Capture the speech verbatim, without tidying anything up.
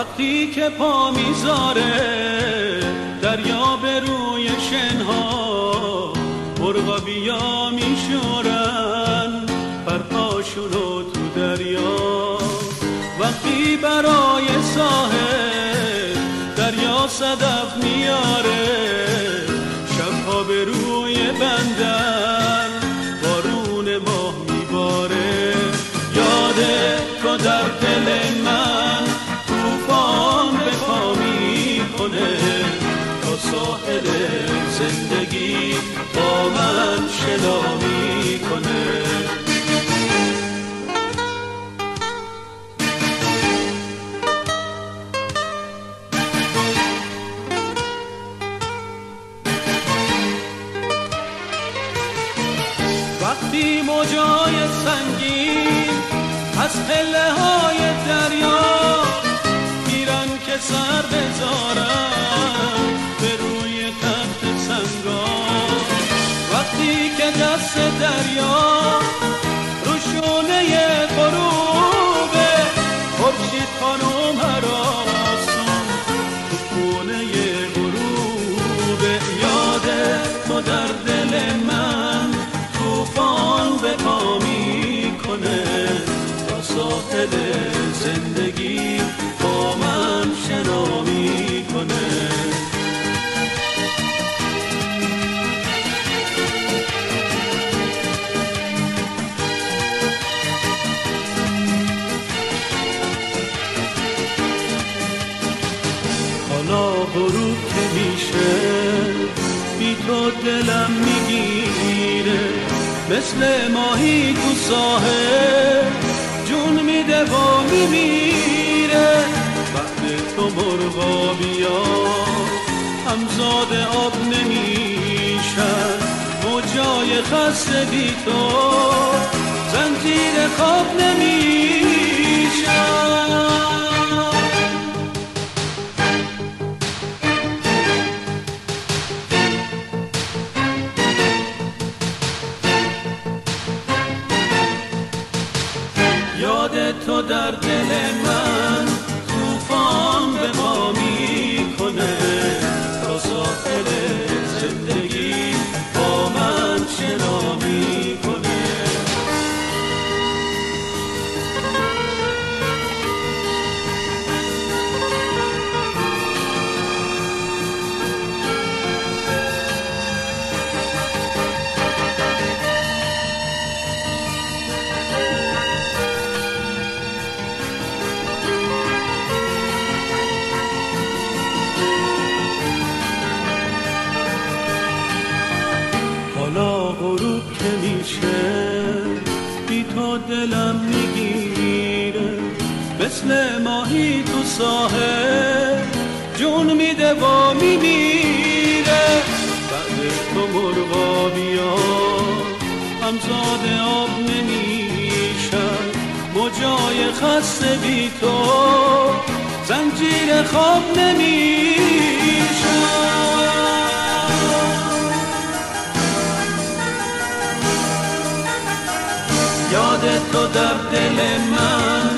وقتی که پا میذاره دریا به روی شنها، مرغابیا میشورن پرپاشونو تو دریا. وقتی برای ساحل دریا صدف میاره، شبها به روی بندر بارون ماه میباره. یاده تو در دل من طوفان به پا میکنه، تا ساحل زندگی با من شنا میکنه. وقتی موجای سنگین از پله های دریا میرن که سر بذارن به روی تخت سنگا، وقتی که دست دریا رو شونه غروبه، خورشید خانم هراسون تو خونه غروبه. یاده تو در دل من طوفان به پا میکنه، تا ساحل زندگی با من شنا میکنه. حالا غروب که میشه بی تو دلم میگیره، مثل ماهی تو ساحل جون میده و میمیره. بعد تو مرغابیا همزاد آب نمیشن، موجای خسته بی تو زنجیر خواب نمیشن. یاد تو در دل من طوفان به پا میکنه، تا ساحل زندگی با من شنا میکنه. حالا غروب که میشه بی تو دلم میگیره، مثل ماهی تو ساحل جون میده و میمیره. بعد تو مرغابیا همزاد آب نمیشن، موجای خسته بی تو زنجیر خواب نمیشن. یاد تو در دل من